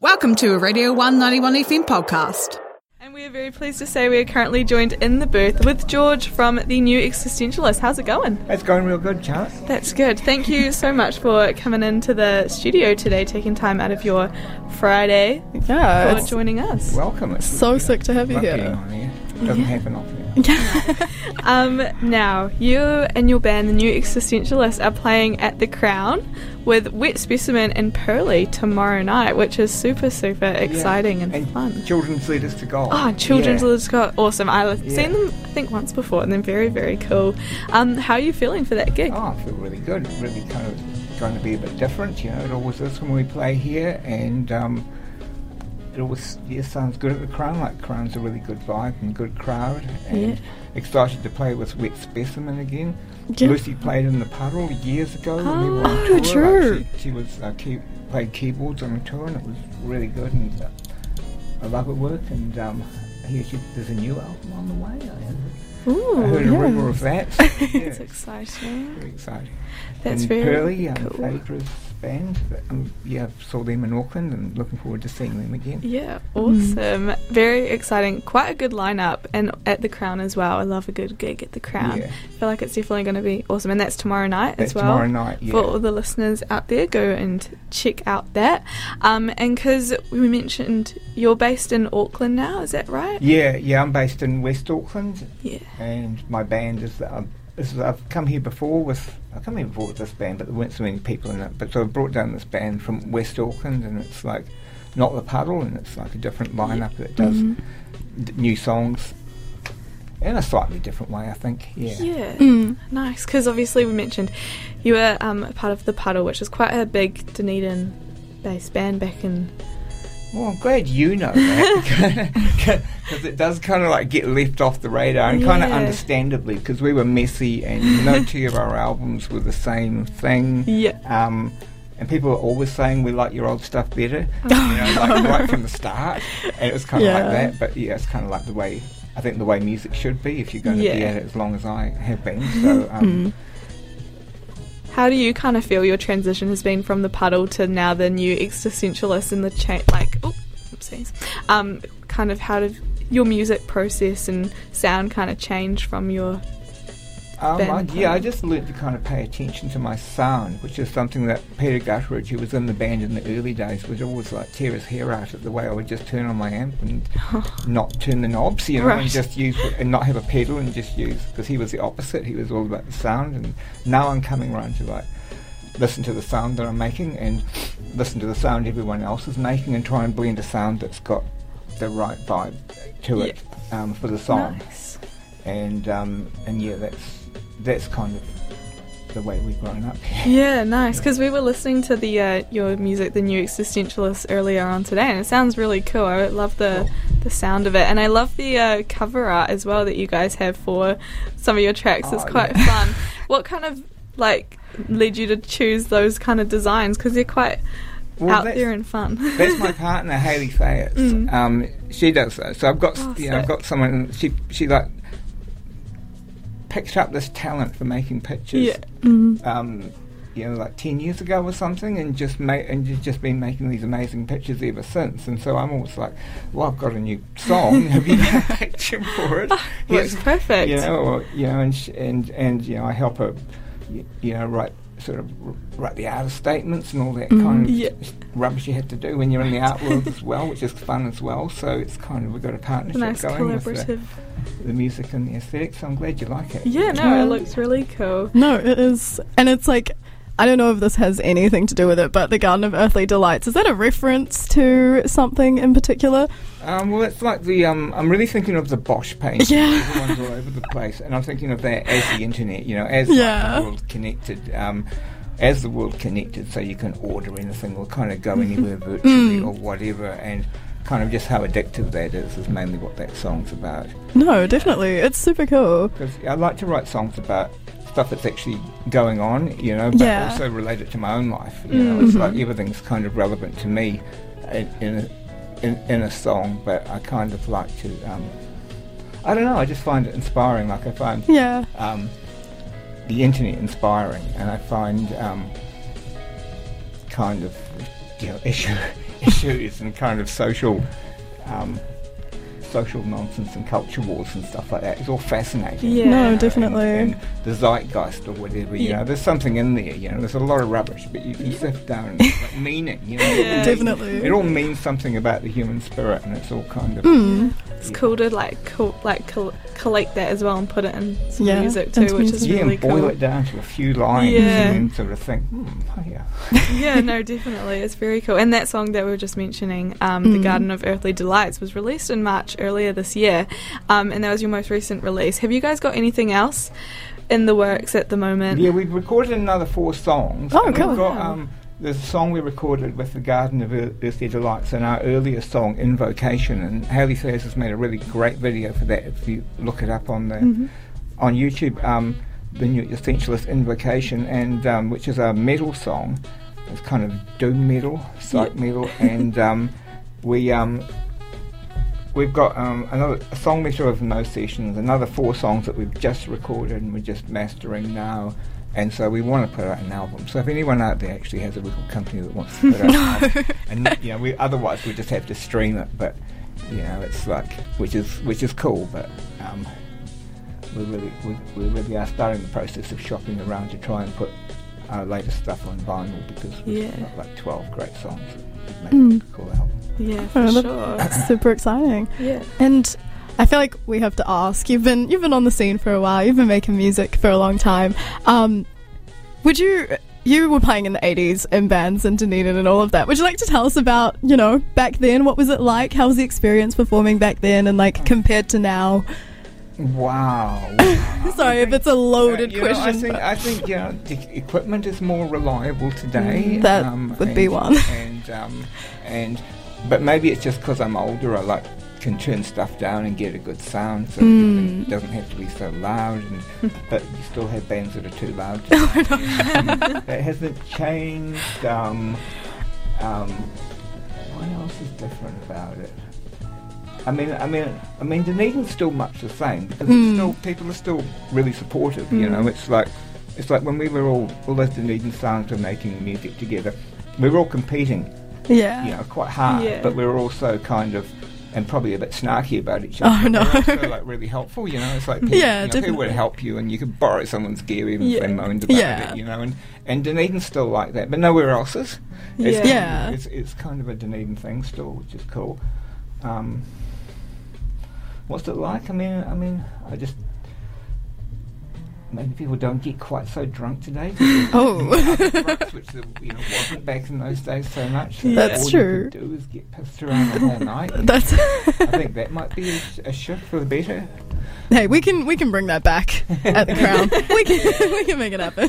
Welcome to a Radio 191 FM podcast. And we are very pleased to say we are currently joined in the booth with George from the New Existentialist. How's it going? It's going real good, Charles. That's good. Thank you so much for coming into the studio today, taking time out of your Friday for joining us. Welcome. It's so sick to have you here. It doesn't happen often. Now, you and your band, the New Existentialist, are playing at the Crown with Wet Specimen and Pearly tomorrow night, which is super, super exciting and fun. Children's Leaders to Gold. Oh, Children's Leaders to Gold. Awesome. I've seen them, I think, once before, and they're very, very cool. How are you feeling for that gig? Oh, I feel really good. Really kind of going to be a bit different. You know, it always is when we play here, and it always sounds good at the Crown. Like, Crown's a really good vibe and good crowd, and excited to play with Wet Specimen again. Yeah. Lucy played in the Puddle years ago when we were on tour. True. Like, she was played keyboards on a tour, and it was really good. And I love her work. And there's a new album on the way. I heard a rumour of that. So, It's exciting. Very exciting. That's and very Pearly, cool. Phaedra's band. Saw them in Auckland and looking forward to seeing them again. Yeah, awesome. Very exciting. Quite a good lineup, and at the Crown as well. I love a good gig at the Crown. Yeah. I feel like it's definitely going to be awesome, and that's tomorrow night That's as well. tomorrow night, yeah. For all the listeners out there, go and check out that. And because we mentioned you're based in Auckland now, is that right? Yeah, I'm based in West Auckland. Yeah. And my band I've come here before with this band, but there weren't so many people in it. But so I brought down this band from West Auckland, and it's like not the Puddle, and it's like a different lineup that does new songs in a slightly different way, I think. Yeah. Nice. Because obviously we mentioned you were part of the Puddle, which is quite a big Dunedin-based band back in. Well, I'm glad you know that, because it does kind of like get left off the radar, and kind of understandably, because we were messy, and no two of our albums were the same thing. Yeah. And people were always saying we like your old stuff better, like right from the start, and it was kind of like that. But yeah, it's kind of like the way music should be if you're going to be at it as long as I have been. So. How do you kind of feel your transition has been from the Puddle to now the New Existentialist and the kind of how did your music process and sound kind of change from your band? I just learned to kind of pay attention to my sound, which is something that Peter Gutteridge, who was in the band in the early days, would always like tear his hair out at the way I would just turn on my amp and not turn the knobs, and just use and not have a pedal and just use, because he was the opposite. He was all about the sound, and now I'm coming around to like listen to the sound that I'm making and listen to the sound everyone else is making and try and blend a sound that's got the right vibe to it for the song. Nice. And that's kind of the way we've grown up. Yeah, nice. Because we were listening to the your music, the New Existentialist, earlier on today, and it sounds really cool. I love the sound of it, and I love the cover art as well that you guys have for some of your tracks. It's quite fun. What kind of led you to choose those kind of designs? Because they're quite out there and fun. That's my partner, Hayley Fayette. She does those. So I've got I've got someone. She like picked up this talent for making pictures. Like 10 years ago or something, and just been making these amazing pictures ever since. And so I'm always like, well, I've got a new song. Have you got a picture for it? It's perfect. And I help her, write the artist statements and all that kind of rubbish you have to do when you're in the art world as well, which is fun as well. So it's kind of, we've got a partnership going with the music and the aesthetics. So I'm glad you like it. Yeah, no, it looks really cool. No, it is. And it's like, I don't know if this has anything to do with it, but the Garden of Earthly Delights, is that a reference to something in particular? Well, it's like the, I'm really thinking of the Bosch painting. Yeah. Everyone's all over the place. And I'm thinking of that as the internet, as the world connected. As the world connected, so you can order anything or kind of go anywhere virtually or whatever, and kind of just how addictive that is mainly what that song's about. No, definitely. It's super cool. Because I like to write songs about stuff that's actually going on, but also related to my own life. It's like everything's kind of relevant to me in a song, but I kind of like to, I don't know, I just find it inspiring. Like I find the internet inspiring, and I find kind of issues and kind of social nonsense and culture wars and stuff like that. It's all fascinating. Yeah. No, definitely. And the zeitgeist or whatever, you know, there's something in there, you know, there's a lot of rubbish, but you can sift down like meaning, you know. Yeah. Definitely. It all means something about the human spirit, and it's all kind of... It's cool to collect that as well and put it in some Yeah, music too, into which is music. Yeah, really and boil cool. it down to a few lines Yeah. and then sort of think, oh yeah. Yeah, no, definitely. It's very cool. And that song that we were just mentioning, The Garden of Earthly Delights, was released in March earlier this year. And that was your most recent release. Have you guys got anything else in the works at the moment? Yeah, we've recorded another 4 songs. Oh, and cool. We've got, there's a song we recorded with the Garden of Earthly Delights and our earlier song, Invocation, and Haley Sayers has made a really great video for that if you look it up on the on YouTube, the New Essentialist Invocation, and which is a metal song. It's kind of doom metal, psych metal, and we've got a song mixture of no sessions, another 4 songs that we've just recorded and we're just mastering now. And so we want to put out an album. So if anyone out there actually has a record company that wants to put out an album, and you know, otherwise we just have to stream it. But you know, it's like which is cool. But we really are starting the process of shopping around to try and put our latest stuff on vinyl, because we've got like 12 great songs that make a cool album. Yeah, for sure. That's super exciting. Yeah. And I feel like we have to ask, you've been on the scene for a while, you've been making music for a long time. You were playing in the 80s in bands in Dunedin and all of that. Would you like to tell us about, you know, back then? What was it like? How was the experience performing back then and like compared to now? Wow. Sorry if it's a loaded you know, question. I think you know, the equipment is more reliable today. That would be one. But maybe it's just because I'm older. I can turn stuff down and get a good sound, so it doesn't have to be so loud. But you still have bands that are too loud. That hasn't changed. What else is different about it? I mean, Dunedin's still much the same, because it's still, people are still really supportive. You know, it's like when we were all those Dunedin sounds were making music together. We were all competing, you know, quite hard, but we were also kind of, and probably a bit snarky about each other. Oh, no. But also like really helpful, you know. It's like people, people would help you, and you could borrow someone's gear even if they moaned about it, you know. And Dunedin's still like that, but nowhere else is. It's kind of a Dunedin thing still, which is cool. What's it like? I mean, I just maybe people don't get quite so drunk today. Drugs, which wasn't back in those days so much. So That's all true. you could do is get pissed around the whole night. I think that might be a shift for the better. Hey, we can bring that back at the Crown. we can make it happen.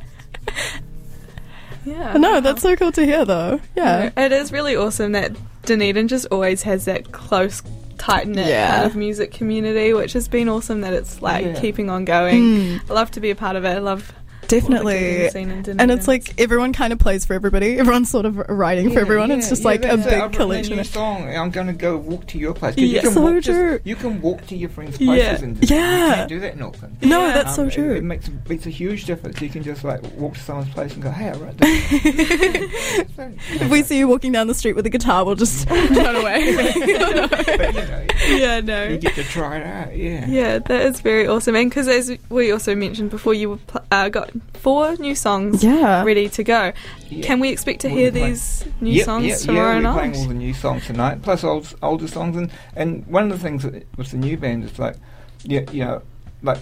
Yeah. No, that's so cool to hear, though. Yeah. No, it is really awesome that Dunedin just always has that close, tight-knit kind of music community, which has been awesome that it's like keeping on going. I love to be a part of it. I love definitely, and it's like everyone kind of plays for everybody. Everyone's sort of writing for everyone. It's just like a big collection. New song. I'm going to go walk to your place. Yeah, so true. You can walk to your friends' places, and you can't do that in Auckland. No, that's so true. It makes a huge difference. You can just like walk to someone's place and go, "Hey, I wrote this." If we see you walking down the street with a guitar, we'll just run away. But, you get to try it out. Yeah, that is very awesome. And because as we also mentioned before, you got 4 new songs ready to go. Can we expect to hear these new songs tomorrow night? We're playing all the new songs tonight, plus older songs. And one of the things with the new band is like, like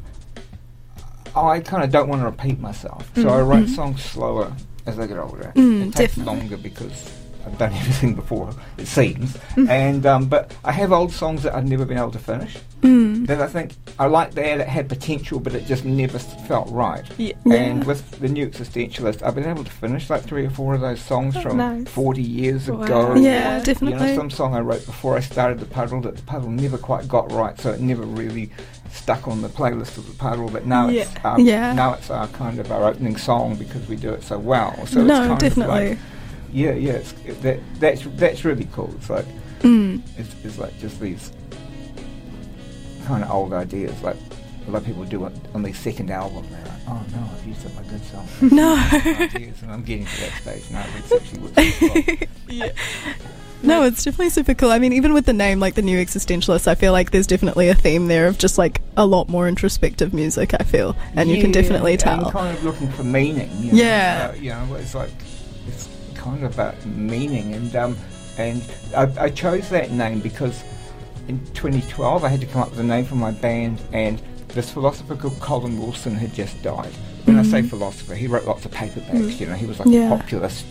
I kind of don't want to repeat myself, so I write songs slower as I get older. It takes longer because I've done everything before, it seems. And but I have old songs that I've never been able to finish. That I think I like that it had potential, but it just never felt right. And with the New Existentialist, I've been able to finish like 3 or 4 of those songs from 40 years ago. Yeah, definitely. You know, some song I wrote before I started the Puddle that the Puddle never quite got right, so it never really stuck on the playlist of the Puddle. But now it's now it's our kind of our opening song because we do it so well. So it's kind definitely. Of like, that's really cool. It's like it's like just these kind of old ideas, like a lot of people do it on their second album. They're like, Oh no, I've used up my good song. No. And I'm getting to that stage now. It's actually what's Yeah. No, it's definitely super cool. I mean, even with the name, like the New Existentialists, I feel like there's definitely a theme there of just like a lot more introspective music, I feel. And you can definitely tell. And kind of looking for meaning. You know? Yeah. You know, it's like, it's kind of about meaning. And I chose that name because in 2012 I had to come up with a name for my band, and this philosopher called Colin Wilson had just died. When I say philosopher, he wrote lots of paperbacks, you know, he was like a populist,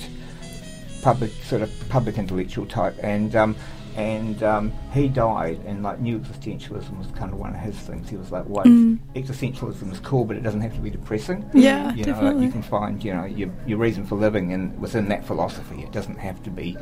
public intellectual type, and he died, and like new existentialism was kind of one of his things. He was like, well, existentialism is cool, but it doesn't have to be depressing. Yeah, you know, definitely. like you can find, you know, your reason for living within that philosophy. It doesn't have to be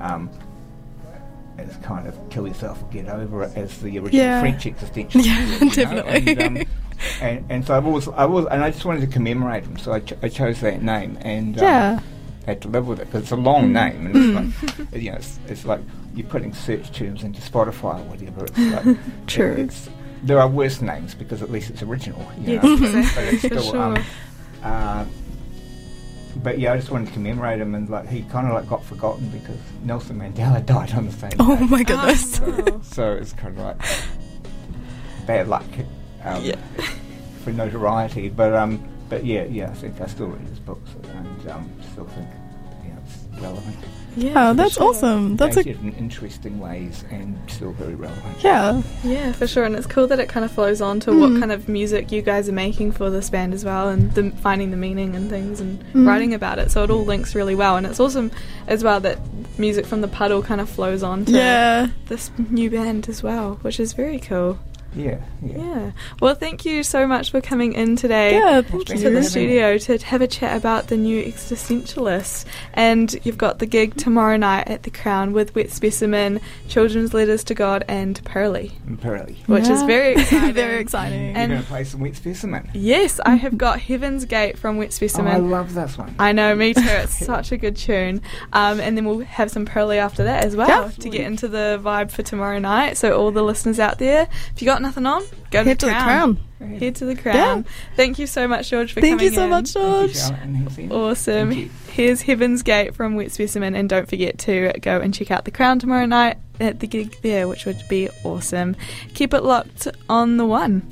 as kind of kill yourself or get over it as the original French existentialism. Yeah, definitely. And so I just wanted to commemorate him, so I chose that name, and had to live with it because it's a long name, and it's like, you know, it's like you're putting search terms into Spotify or whatever. It's like True. There are worse names because at least it's original. You Yes, know, exactly, but it's for still, sure. but yeah, I just wanted to commemorate him, and like he kind of like got forgotten because Nelson Mandela died on the same Oh day. my goodness. So it's kind of like bad luck for notoriety. But yeah, I think I still read his books and still think it's relevant. Yeah, that's awesome. That's Dated in interesting ways and still very relevant. Yeah, for sure. And it's cool that it kind of flows on to what kind of music you guys are making for this band as well, and finding the meaning and things and writing about it. So it all links really well. And it's awesome as well that music from the Puddle kind of flows on to this new band as well, which is very cool. Yeah. Well, thank you so much for coming in today to the studio to have a chat about the New Existentialists. And you've got the gig tomorrow night at the Crown with Wet Specimen, Children's Letters to God, and Pearly. Which is very exciting. Very exciting. You're going to play some Wet Specimen. Yes, I have got Heaven's Gate from Wet Specimen. Oh, I love this one. I know, me too. It's such a good tune. And then we'll have some Pearly after that as well to get into the vibe for tomorrow night. So all the listeners out there, if you got nothing on, go Head to the Crown. Head to the Crown. Thank you so much, George, for coming in. Thank you so much, George. Awesome. Here's Heaven's Gate from Wet Specimen, and don't forget to go and check out the Crown tomorrow night at the gig there, which would be awesome. Keep it locked on the one.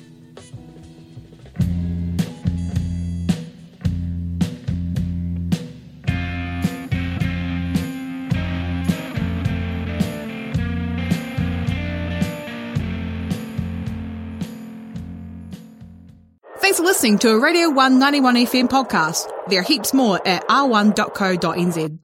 Thanks for listening to a Radio 191 FM podcast. There are heaps more at r1.co.nz.